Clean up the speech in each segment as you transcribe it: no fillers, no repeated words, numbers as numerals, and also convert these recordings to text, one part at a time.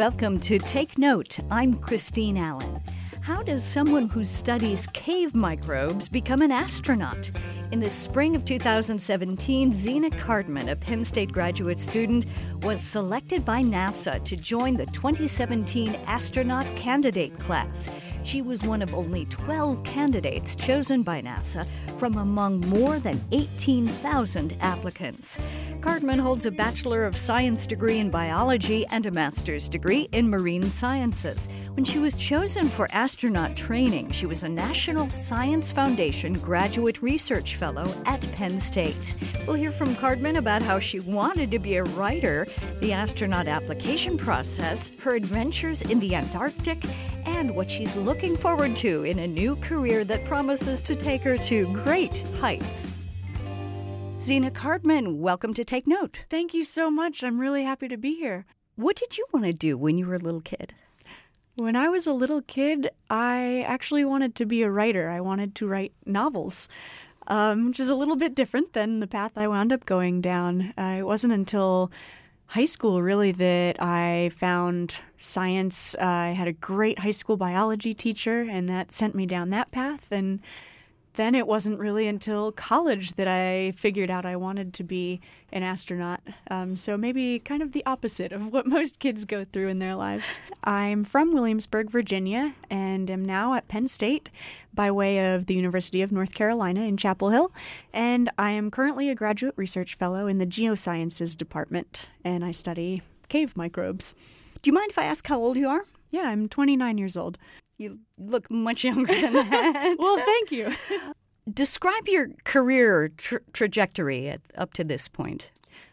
Welcome to Take Note. I'm Christine Allen. How does someone who studies cave microbes become an astronaut? In the spring of 2017, Zena Cardman, a Penn State graduate student, was selected by NASA to join the 2017 astronaut candidate class. She was one of only 12 candidates chosen by NASA from among more than 18,000 applicants. Cardman holds a Bachelor of Science degree in biology and a master's degree in marine sciences. When she was chosen for astronaut training, she was a National Science Foundation Graduate Research Fellow at Penn State. We'll hear from Cardman about how she wanted to be a writer, the astronaut application process, her adventures in the Antarctic, and what she's looking forward to in a new career that promises to take her to great heights. Zena Cardman, welcome to Take Note. Thank you so much. I'm really happy to be here. What did you want to do when you were a little kid? When I was a little kid, I actually wanted to be a writer. I wanted to write novels, which is a little bit different than the path I wound up going down. It wasn't until high school, really, that I found science. I had a great high school biology teacher, and that sent me down that path. And then it wasn't really until college that I figured out I wanted to be an astronaut. So maybe kind of the opposite of what most kids go through in their lives. I'm from Williamsburg, Virginia, and am now at Penn State by way of the University of North Carolina in Chapel Hill. And I am currently a graduate research fellow in the Geosciences department, and I study cave microbes. Do you mind if I ask how old you are? Yeah, I'm 29 years old. You look much younger than that. Well, thank you. Describe your career trajectory up to this point.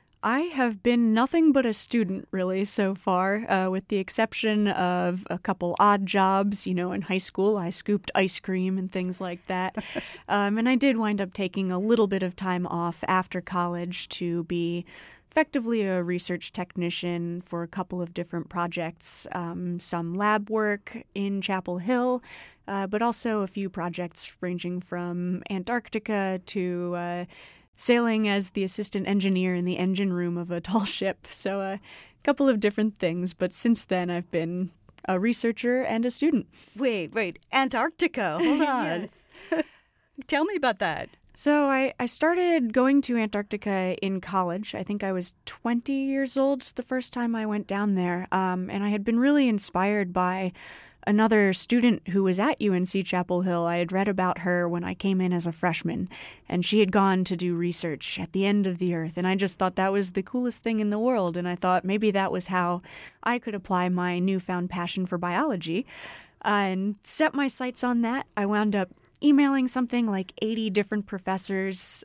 I have been nothing but a student, really, so far, with the exception of a couple odd jobs. You know, in high school, I scooped ice cream and things like that. And I did wind up taking a little bit of time off after college to be effectively a research technician for a couple of different projects, some lab work in Chapel Hill, but also a few projects ranging from Antarctica to sailing as the assistant engineer in the engine room of a tall ship. So a couple of different things, but since then I've been a researcher and a student. Wait, Antarctica, hold on. Yes. Tell me about that. So I started going to Antarctica in college. I think I was 20 years old the first time I went down there. And I had been really inspired by another student who was at UNC Chapel Hill. I had read about her when I came in as a freshman, and she had gone to do research at the end of the earth. And I just thought that was the coolest thing in the world. And I thought maybe that was how I could apply my newfound passion for biology and set my sights on that. I wound up emailing something like 80 different professors,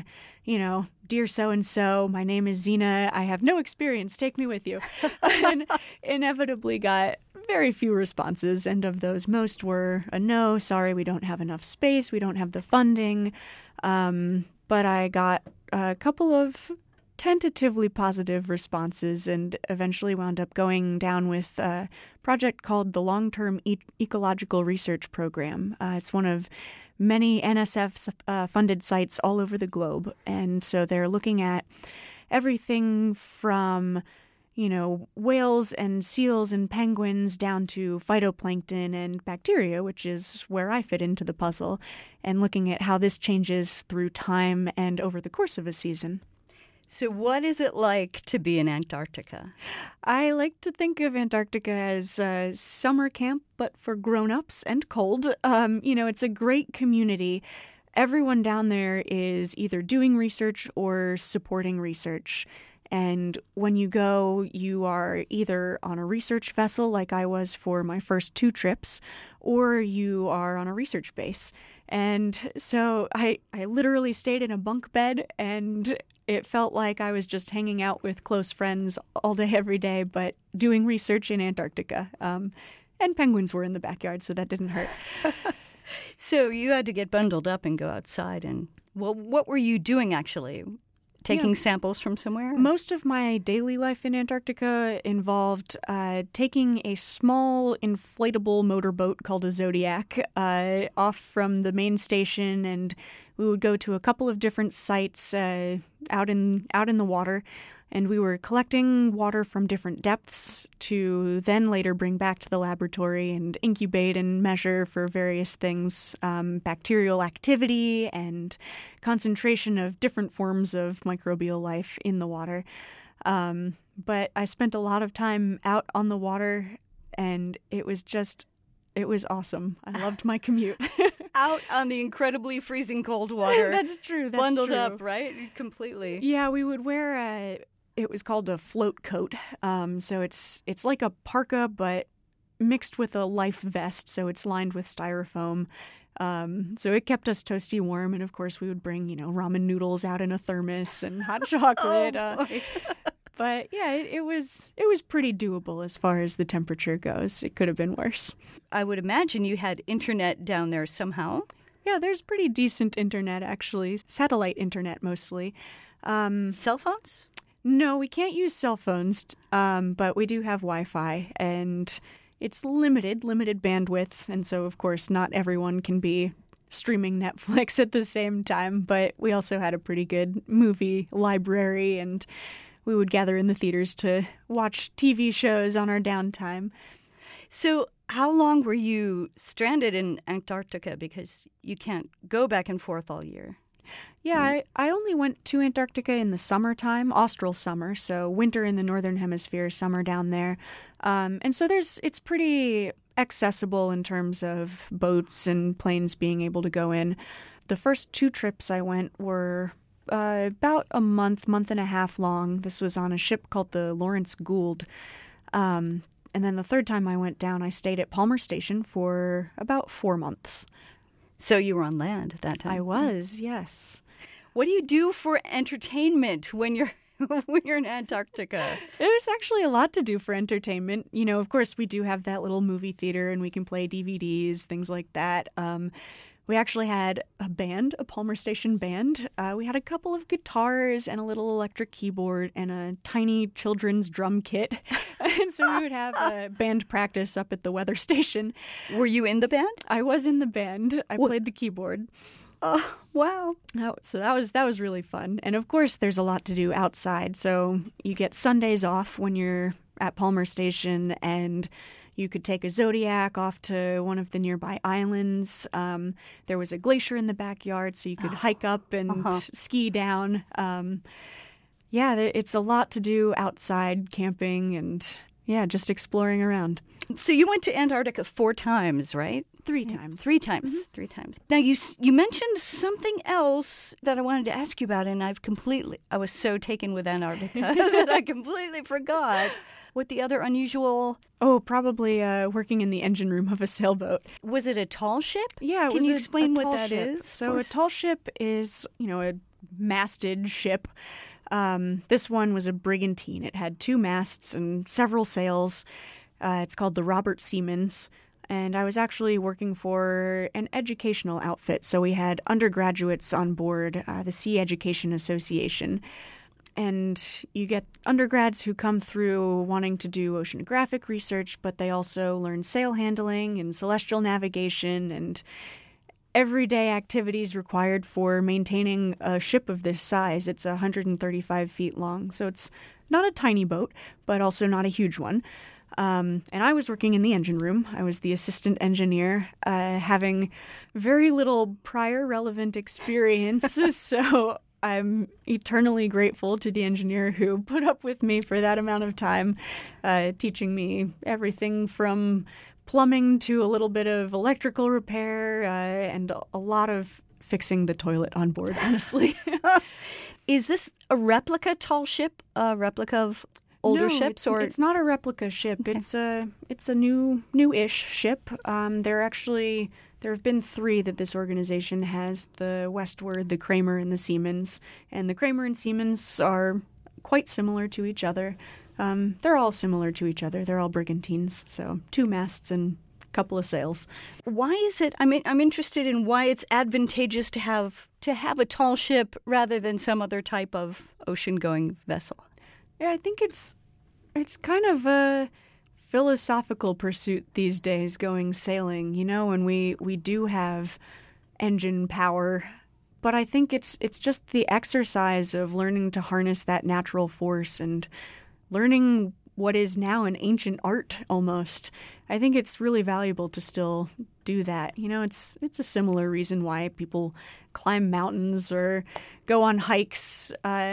dear so-and-so, my name is Zena, I have no experience, take me with you. And inevitably got very few responses, and of those, most were a no, sorry, we don't have enough space, we don't have the funding. But I got a couple of tentatively positive responses and eventually wound up going down with a project called the Long-Term Ecological Research Program. It's one of many NSF-funded sites all over the globe. And so they're looking at everything from, whales and seals and penguins down to phytoplankton and bacteria, which is where I fit into the puzzle, and looking at how this changes through time and over the course of a season. So what is it like to be in Antarctica? I like to think of Antarctica as a summer camp, but for grown-ups and cold. It's a great community. Everyone down there is either doing research or supporting research. And when you go, you are either on a research vessel like I was for my first 2 trips, or you are on a research base. And so I literally stayed in a bunk bed, and it felt like I was just hanging out with close friends all day, every day, but doing research in Antarctica. And penguins were in the backyard, so that didn't hurt. So you had to get bundled up and go outside. And what were you doing, actually? Taking samples from somewhere? Most of my daily life in Antarctica involved taking a small inflatable motorboat called a Zodiac off from the main station and we would go to a couple of different sites out in the water, and we were collecting water from different depths to then later bring back to the laboratory and incubate and measure for various things, bacterial activity and concentration of different forms of microbial life in the water. But I spent a lot of time out on the water, and it was awesome. I loved my commute. Out on the incredibly freezing cold water. That's true. That's bundled true. up, right? Completely. Yeah, we would wear it was called a float coat. So it's like a parka, but mixed with a life vest. So it's lined with styrofoam. So it kept us toasty warm. And of course, we would bring, ramen noodles out in a thermos and hot chocolate. But yeah, it was pretty doable as far as the temperature goes. It could have been worse. I would imagine you had internet down there somehow. Yeah, there's pretty decent internet, actually. Satellite internet, mostly. Cell phones? No, we can't use cell phones, but we do have Wi-Fi, and it's limited bandwidth, and so, of course, not everyone can be streaming Netflix at the same time, but we also had a pretty good movie library, and we would gather in the theaters to watch TV shows on our downtime. So how long were you stranded in Antarctica? Because you can't go back and forth all year. Yeah, I only went to Antarctica in the summertime, austral summer, so winter in the northern hemisphere, summer down there. And so it's pretty accessible in terms of boats and planes being able to go in. The first 2 trips I went were about a month and a half long. This was on a ship called the Lawrence Gould. And then the third time I went down, I stayed at Palmer Station for about 4 months. So you were on land at that time? I was, yes. What do you do for entertainment when you're in Antarctica? There's actually a lot to do for entertainment. Of course, we do have that little movie theater, and we can play DVDs, things like that. We actually had a band, a Palmer Station band. We had a couple of guitars and a little electric keyboard and a tiny children's drum kit. And so we would have a band practice up at the weather station. Were you in the band? I was in the band. I played the keyboard. Oh, wow. So that was really fun. And of course, there's a lot to do outside. So you get Sundays off when you're at Palmer Station, and you could take a Zodiac off to one of the nearby islands. There was a glacier in the backyard, so you could hike up and ski down. It's a lot to do outside, camping, and just exploring around. So you went to Antarctica 4 times, right? 3 times. 3 times. Mm-hmm. 3 times. Now, you mentioned something else that I wanted to ask you about, and I was so taken with Antarctica that I completely forgot. What the other unusual... Oh, probably working in the engine room of a sailboat. Was it a tall ship? Yeah, Can you explain what that is? So a tall ship is, a masted ship. This one was a brigantine. It had 2 masts and several sails. It's called the Robert Seamans. And I was actually working for an educational outfit. So we had undergraduates on board, the Sea Education Association. And you get undergrads who come through wanting to do oceanographic research, but they also learn sail handling and celestial navigation and everyday activities required for maintaining a ship of this size. It's 135 feet long, so it's not a tiny boat, but also not a huge one. And I was working in the engine room. I was the assistant engineer, having very little prior relevant experience, so I'm eternally grateful to the engineer who put up with me for that amount of time, teaching me everything from plumbing to a little bit of electrical repair and a lot of fixing the toilet on board, honestly. Is this a replica tall ship, a replica of older ships? Or it's not a replica ship. Okay. It's a new-ish ship. There have been 3 that this organization has, the Westward, the Kramer, and the Seamans. And the Kramer and Seamans are quite similar to each other. They're all similar to each other. They're all brigantines, so 2 masts and a couple of sails. Why is it, I'm interested in why it's advantageous to have a tall ship rather than some other type of ocean-going vessel? Yeah, I think it's kind of a philosophical pursuit these days, going sailing, and we do have engine power But I think it's just the exercise of learning to harness that natural force and learning what is now an ancient art almost. I think it's really valuable to still do that. It's a similar reason why people climb mountains or go on hikes.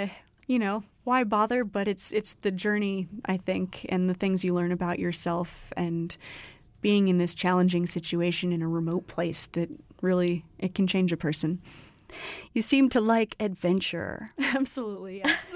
Why bother? But it's the journey, I think, and the things you learn about yourself and being in this challenging situation in a remote place that really, it can change a person. You seem to like adventure. Absolutely, yes.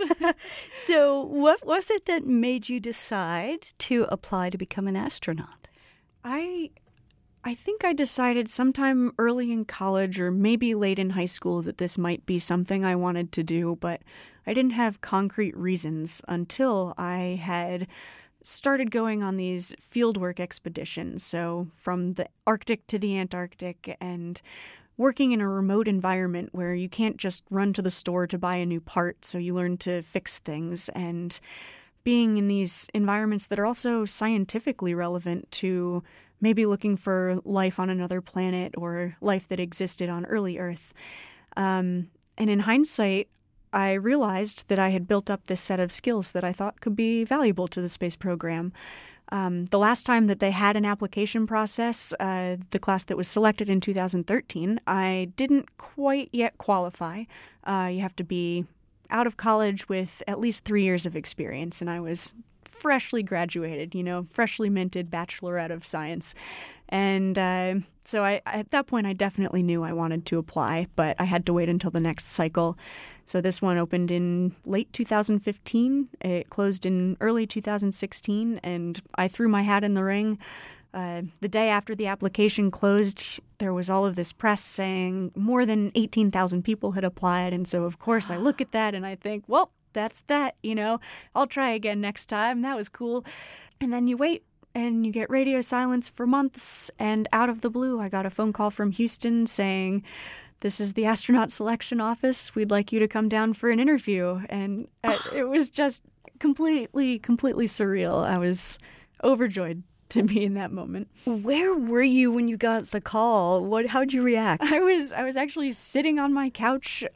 So what was it that made you decide to apply to become an astronaut? I think I decided sometime early in college or maybe late in high school that this might be something I wanted to do, but I didn't have concrete reasons until I had started going on these fieldwork expeditions. So from the Arctic to the Antarctic and working in a remote environment where you can't just run to the store to buy a new part, so you learn to fix things, and being in these environments that are also scientifically relevant to maybe looking for life on another planet or life that existed on early Earth. And in hindsight, I realized that I had built up this set of skills that I thought could be valuable to the space program. The last time that they had an application process, the class that was selected in 2013, I didn't quite yet qualify. You have to be out of college with at least 3 years of experience, and I was freshly graduated, freshly minted Bachelorette of Science. And so at that point, I definitely knew I wanted to apply, but I had to wait until the next cycle. So this one opened in late 2015. It closed in early 2016, and I threw my hat in the ring. The day after the application closed, there was all of this press saying more than 18,000 people had applied. And so, of course, I look at that and I think, well, that's that, I'll try again next time. That was cool. And then you wait and you get radio silence for months. And out of the blue, I got a phone call from Houston saying, "This is the astronaut selection office. We'd like you to come down for an interview." And it was just completely surreal. I was overjoyed to be in that moment. Where were you when you got the call? How'd you react? I was actually sitting on my couch,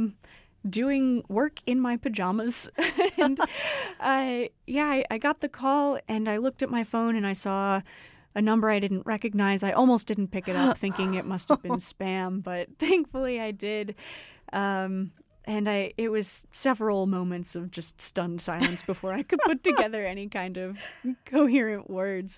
doing work in my pajamas. And I got the call and I looked at my phone and I saw a number I didn't recognize. I almost didn't pick it up, thinking it must have been spam, but thankfully I did. And it was several moments of just stunned silence before I could put together any kind of coherent words.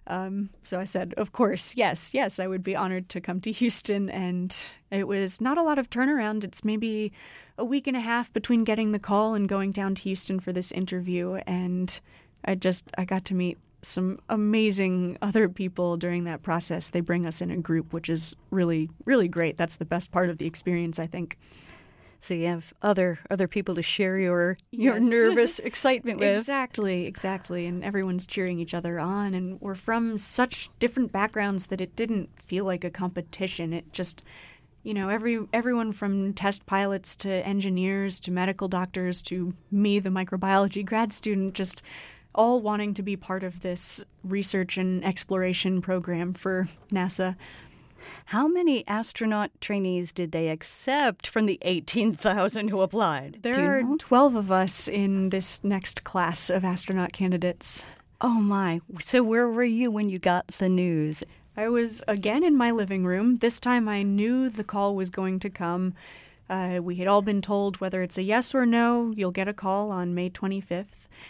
So I said, of course, yes, I would be honored to come to Houston. And it was not a lot of turnaround. It's maybe a week and a half between getting the call and going down to Houston for this interview. And I got to meet some amazing other people during that process. They bring us in a group, which is really, really great. That's the best part of the experience, I think. So you have other people to share your Yes. nervous excitement with. Exactly. And everyone's cheering each other on. And we're from such different backgrounds that it didn't feel like a competition. It just, everyone from test pilots to engineers to medical doctors to me, the microbiology grad student, just all wanting to be part of this research and exploration program for NASA. How many astronaut trainees did they accept from the 18,000 who applied? There are 12 of us in this next class of astronaut candidates. Oh, my. So where were you when you got the news? I was again in my living room. This time I knew the call was going to come. We had all been told whether it's a yes or no, you'll get a call on May 25th.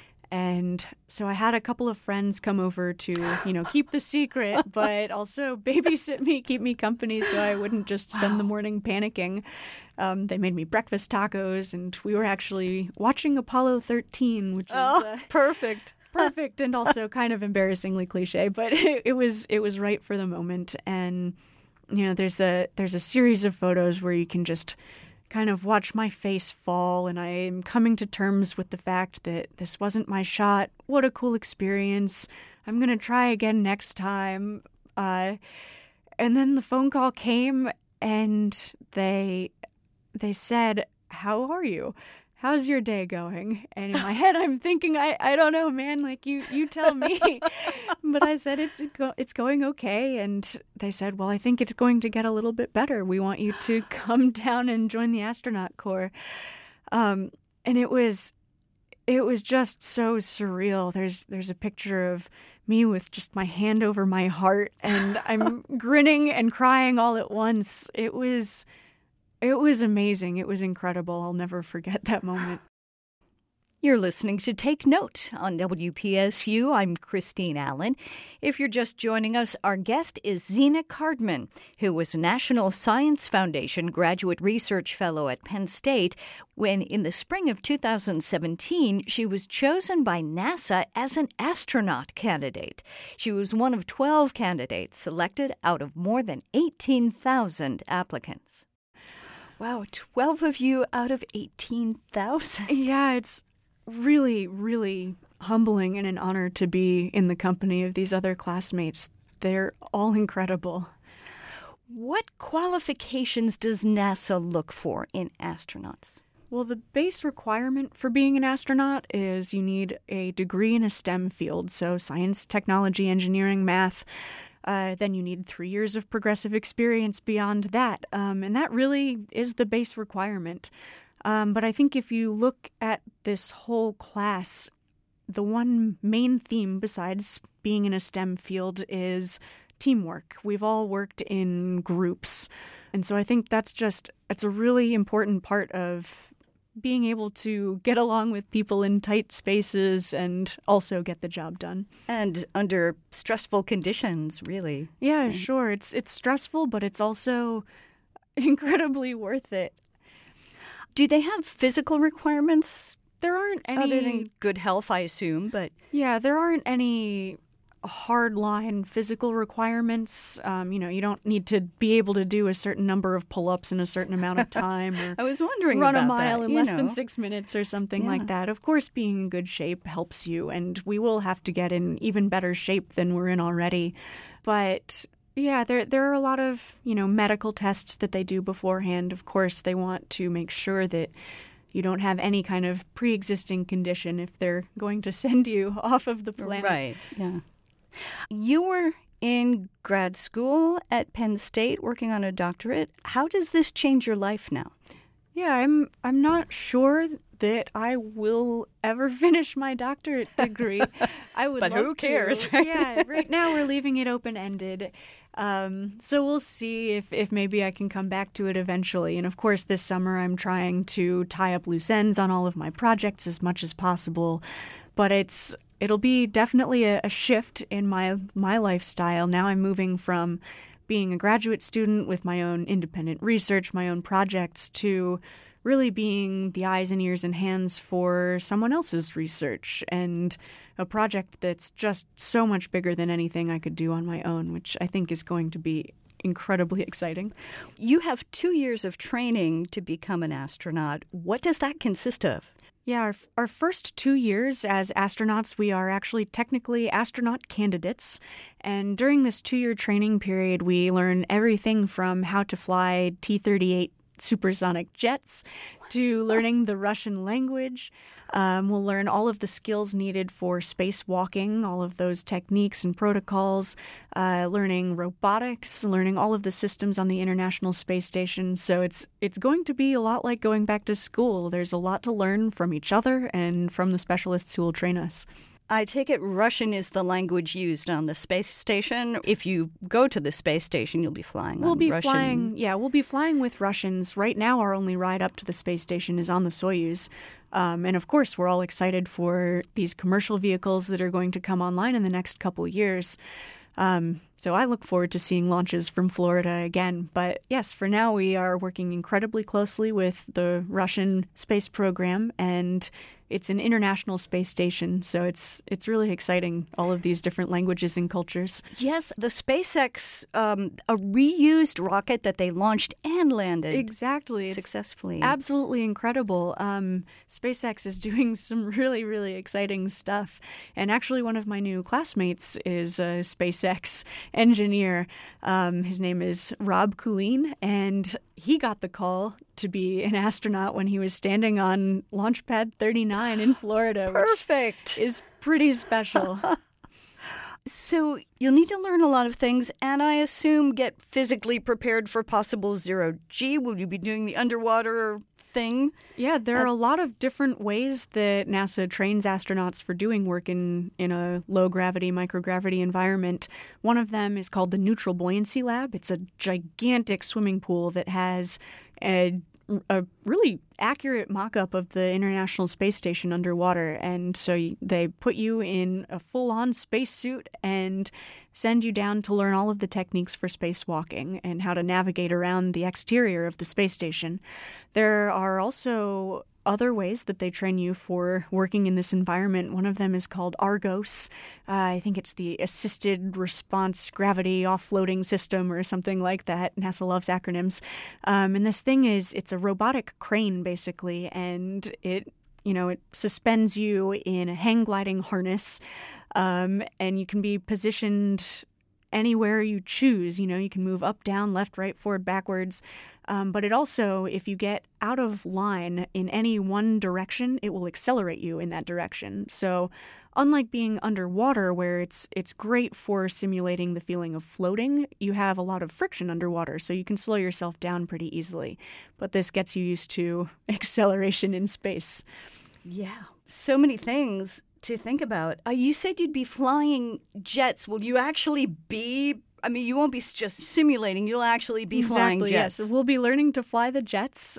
And so I had a couple of friends come over to, keep the secret, but also babysit me, keep me company so I wouldn't just spend the morning panicking. They made me breakfast tacos, and we were actually watching Apollo 13, which is perfect. Perfect, and also kind of embarrassingly cliche, but it was right for the moment. And, there's a series of photos where you can just kind of watch my face fall, and I am coming to terms with the fact that this wasn't my shot. What a cool experience. I'm going to try again next time. And then the phone call came, and they said, "How are you?" how's your day going? And in my head, I'm thinking, I don't know, man, like you tell me. But I said, it's going okay. And they said, well, I think it's going to get a little bit better. We want you to come down and join the astronaut corps. And it was just so surreal. There's a picture of me with just my hand over my heart, and I'm grinning and crying all at once. It was amazing. It was incredible. I'll never forget that moment. You're listening to Take Note on WPSU. I'm Christine Allen. If you're just joining us, our guest is Zena Cardman, who was National Science Foundation Graduate Research Fellow at Penn State when, in the spring of 2017, she was chosen by NASA as an astronaut candidate. She was one of 12 candidates selected out of more than 18,000 applicants. Wow, 12 of you out of 18,000. Yeah, it's really, really humbling and an honor to be in the company of these other classmates. They're all incredible. What qualifications does NASA look for in astronauts? Well, the base requirement for being an astronaut is you need a degree in a STEM field, so science, technology, engineering, math. Then you need 3 years of progressive experience beyond that. And that really is the base requirement. But I think if you look at this whole class, the one main theme besides being in a STEM field is teamwork. We've all worked in groups. And so I think it's a really important part of being able to get along with people in tight spaces and also get the job done. And under stressful conditions, really. Yeah, sure. It's stressful, but it's also incredibly worth it. Do they have physical requirements? There aren't any. Other than good health, I assume, but... Yeah, there aren't any hard-line physical requirements. You don't need to be able to do a certain number of pull-ups in a certain amount of time or I was wondering run about a mile that, in less than 6 minutes or something like that. Of course, being in good shape helps you, and we will have to get in even better shape than we're in already. But... yeah, there are a lot of, medical tests that they do beforehand. Of course, they want to make sure that you don't have any kind of pre-existing condition if they're going to send you off of the planet. Right, yeah. You were in grad school at Penn State working on a doctorate. How does this change your life now? Yeah, I'm not sure that I will ever finish my doctorate degree. I would but love who cares? to. Yeah, right now we're leaving it open-ended. So we'll see if maybe I can come back to it eventually. And of course, this summer I'm trying to tie up loose ends on all of my projects as much as possible. But it'll be definitely a shift in my lifestyle. Now I'm moving from being a graduate student with my own independent research, my own projects, to really being the eyes and ears and hands for someone else's research and a project that's just so much bigger than anything I could do on my own, which I think is going to be incredibly exciting. You have 2 years of training to become an astronaut. What does that consist of? Yeah, our first 2 years as astronauts, we are actually technically astronaut candidates. And during this 2-year training period, we learn everything from how to fly T-38 supersonic jets to learning the Russian language. We'll learn all of the skills needed for spacewalking, all of those techniques and protocols, learning robotics, learning all of the systems on the International Space Station. So it's going to be a lot like going back to school. There's a lot to learn from each other and from the specialists who will train us. I take it Russian is the language used on the space station. If you go to the space station, you'll be flying on Russian. We'll be flying with Russians. Right now, our only ride up to the space station is on the Soyuz. And of course, we're all excited for these commercial vehicles that are going to come online in the next couple years. So I look forward to seeing launches from Florida again. But yes, for now, we are working incredibly closely with the Russian space program, and it's an international space station, so it's really exciting, all of these different languages and cultures. Yes, the SpaceX, a reused rocket that they launched and landed. Exactly. Successfully. It's absolutely incredible. SpaceX is doing some really, really exciting stuff. And actually, one of my new classmates is SpaceX engineer. His name is Rob Coolene, and he got the call to be an astronaut when he was standing on Launch Pad 39 in Florida. Perfect. Which is pretty special. So you'll need to learn a lot of things, and I assume get physically prepared for possible zero-G. Will you be doing the underwater thing? Yeah, there are a lot of different ways that NASA trains astronauts for doing work in a low-gravity, microgravity environment. One of them is called the Neutral Buoyancy Lab. It's a gigantic swimming pool that has a really accurate mock-up of the International Space Station underwater. And so they put you in a full-on spacesuit and send you down to learn all of the techniques for spacewalking and how to navigate around the exterior of the space station. There are also other ways that they train you for working in this environment. One of them is called Argos. I think it's the Assisted Response Gravity Offloading System or something like that. NASA loves acronyms. And this thing it's a robotic crane, basically, and it suspends you in a hang gliding harness, and you can be positioned anywhere you choose. You can move up, down, left, right, forward, backwards. But it also, if you get out of line in any one direction, it will accelerate you in that direction. So unlike being underwater, where it's great for simulating the feeling of floating, you have a lot of friction underwater, so you can slow yourself down pretty easily. But this gets you used to acceleration in space. Yeah, so many things to think about. You said you'd be flying jets. Will you actually be... you won't be just simulating. You'll actually be flying jets. Yes. We'll be learning to fly the jets.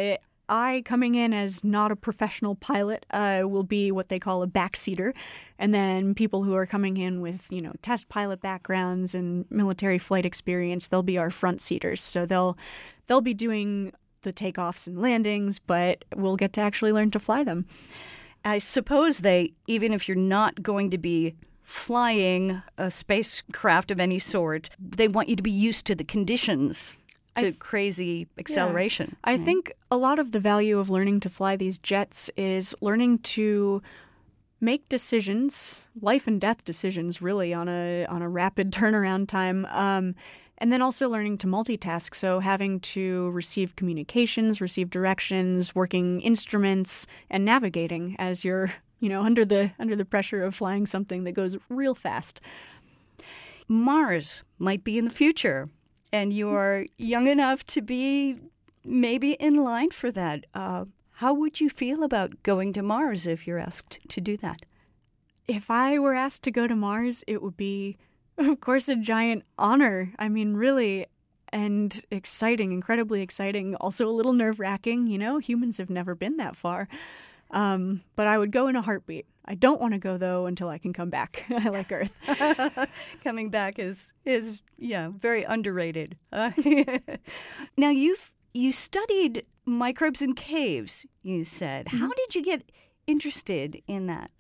I, coming in as not a professional pilot, will be what they call a backseater. And then people who are coming in with, test pilot backgrounds and military flight experience, they'll be our front seaters. So they'll be doing the takeoffs and landings, but we'll get to actually learn to fly them. I suppose even if you're not going to be flying a spacecraft of any sort, they want you to be used to the conditions to crazy acceleration. Yeah. I think a lot of the value of learning to fly these jets is learning to make decisions, life and death decisions, really, on a rapid turnaround time. And then also learning to multitask, so having to receive communications, receive directions, working instruments, and navigating as you're under the pressure of flying something that goes real fast. Mars might be in the future, and you're young enough to be maybe in line for that. How would you feel about going to Mars if you're asked to do that? If I were asked to go to Mars, it would be, of course, a giant honor. Really, and exciting, incredibly exciting. Also a little nerve-wracking. Humans have never been that far. But I would go in a heartbeat. I don't want to go, though, until I can come back. I like Earth. Coming back is very underrated. Now, you studied microbes in caves, you said. Mm-hmm. How did you get interested in that?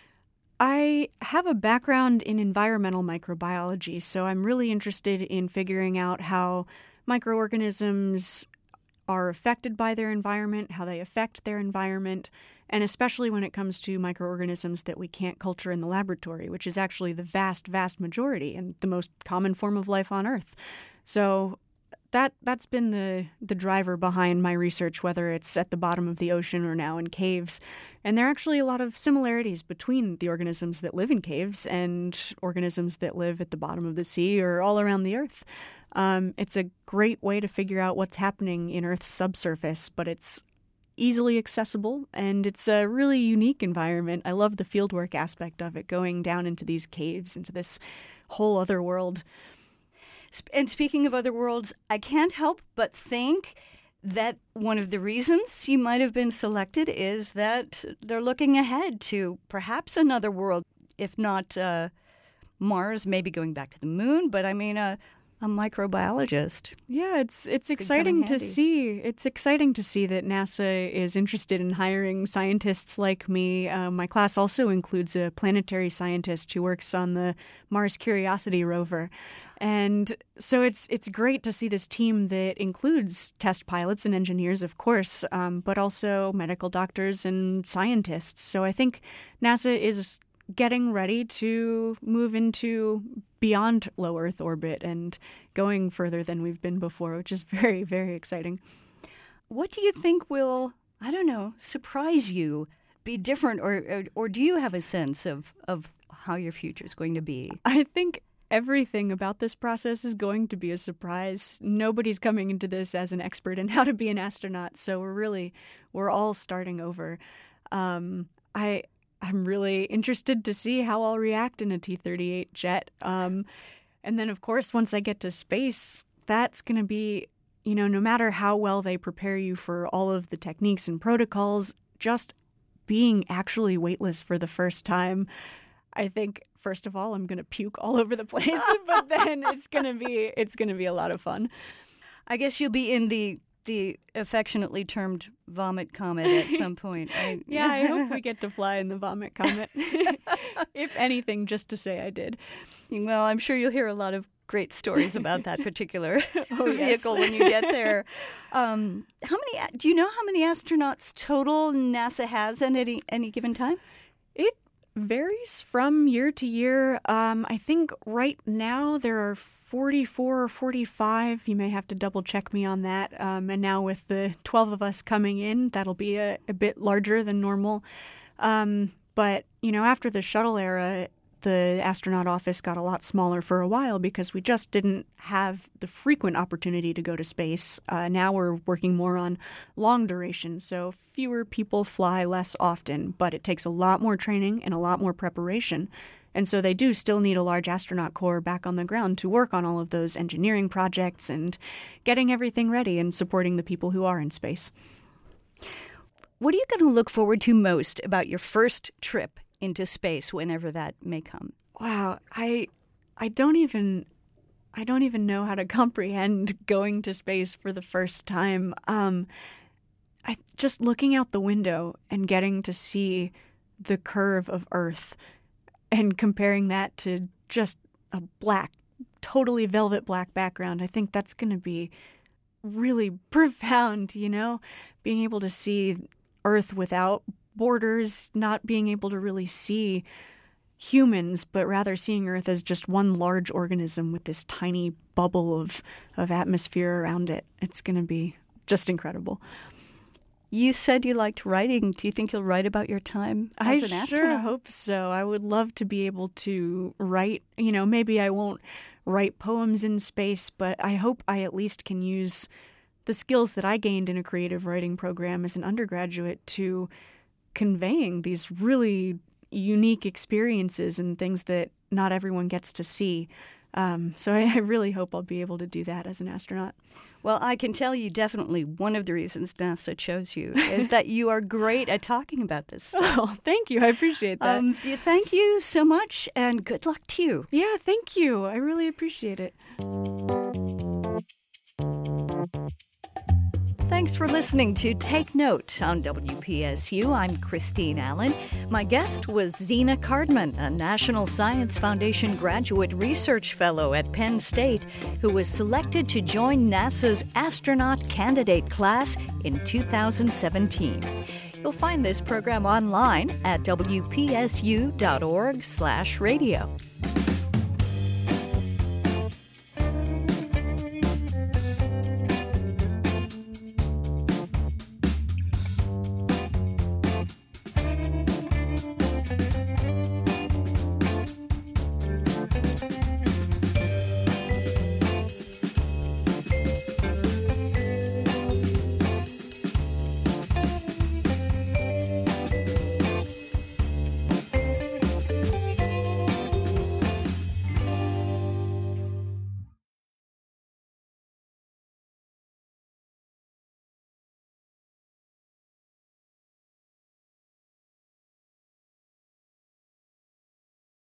I have a background in environmental microbiology, so I'm really interested in figuring out how microorganisms are affected by their environment, how they affect their environment, and especially when it comes to microorganisms that we can't culture in the laboratory, which is actually the vast, vast majority and the most common form of life on Earth. So that's been the driver behind my research, whether it's at the bottom of the ocean or now in caves. And there are actually a lot of similarities between the organisms that live in caves and organisms that live at the bottom of the sea or all around the Earth. It's a great way to figure out what's happening in Earth's subsurface, but it's easily accessible, and it's a really unique environment. I love the fieldwork aspect of it, going down into these caves, into this whole other world. And speaking of other worlds, I can't help but think that one of the reasons you might have been selected is that they're looking ahead to perhaps another world, if not Mars, maybe going back to the moon, but a microbiologist. Yeah, it's exciting to see. It's exciting to see that NASA is interested in hiring scientists like me. My class also includes a planetary scientist who works on the Mars Curiosity rover. And so it's great to see this team that includes test pilots and engineers, of course, but also medical doctors and scientists. So I think NASA is getting ready to move into beyond low Earth orbit and going further than we've been before, which is very, very exciting. What do you think will, I don't know, surprise you, be different, or do you have a sense of how your future is going to be? I think everything about this process is going to be a surprise. Nobody's coming into this as an expert in how to be an astronaut, so we're all starting over. I'm really interested to see how I'll react in a T-38 jet. And then, of course, once I get to space, that's going to be, no matter how well they prepare you for all of the techniques and protocols, just being actually weightless for the first time, I think, first of all, I'm going to puke all over the place, but then it's going to be a lot of fun. I guess you'll be in the affectionately termed Vomit Comet at some point, right? Yeah, I hope we get to fly in the Vomit Comet. If anything, just to say I did. Well, I'm sure you'll hear a lot of great stories about that particular vehicle when you get there. Do you know how many astronauts total NASA has at any given time? It varies from year to year. I think right now there are 44 or 45. You may have to double check me on that. And now with the 12 of us coming in, that'll be a bit larger than normal. But, after the shuttle era, the astronaut office got a lot smaller for a while because we just didn't have the frequent opportunity to go to space. Now we're working more on long duration, so fewer people fly less often, but it takes a lot more training and a lot more preparation. And so they do still need a large astronaut corps back on the ground to work on all of those engineering projects and getting everything ready and supporting the people who are in space. What are you going to look forward to most about your first trip into space, whenever that may come? Wow, I don't even know how to comprehend going to space for the first time. I just looking out the window and getting to see the curve of Earth and comparing that to just a black, totally velvet black background. I think that's going to be really profound, being able to see Earth without borders, not being able to really see humans, but rather seeing Earth as just one large organism with this tiny bubble of atmosphere around it. It's going to be just incredible. You said you liked writing. Do you think you'll write about your time as an astronaut? I sure hope so. I would love to be able to write. Maybe I won't write poems in space, but I hope I at least can use the skills that I gained in a creative writing program as an undergraduate to conveying these really unique experiences and things that not everyone gets to see. So I really hope I'll be able to do that as an astronaut. Well, I can tell you definitely one of the reasons NASA chose you is that you are great at talking about this stuff. Oh, thank you. I appreciate that. Thank you so much, and good luck to you. Yeah, thank you. I really appreciate it. Thanks for listening to Take Note on WPSU. I'm Christine Allen. My guest was Zena Cardman, a National Science Foundation graduate research fellow at Penn State, who was selected to join NASA's astronaut candidate class in 2017. You'll find this program online at wpsu.org/radio.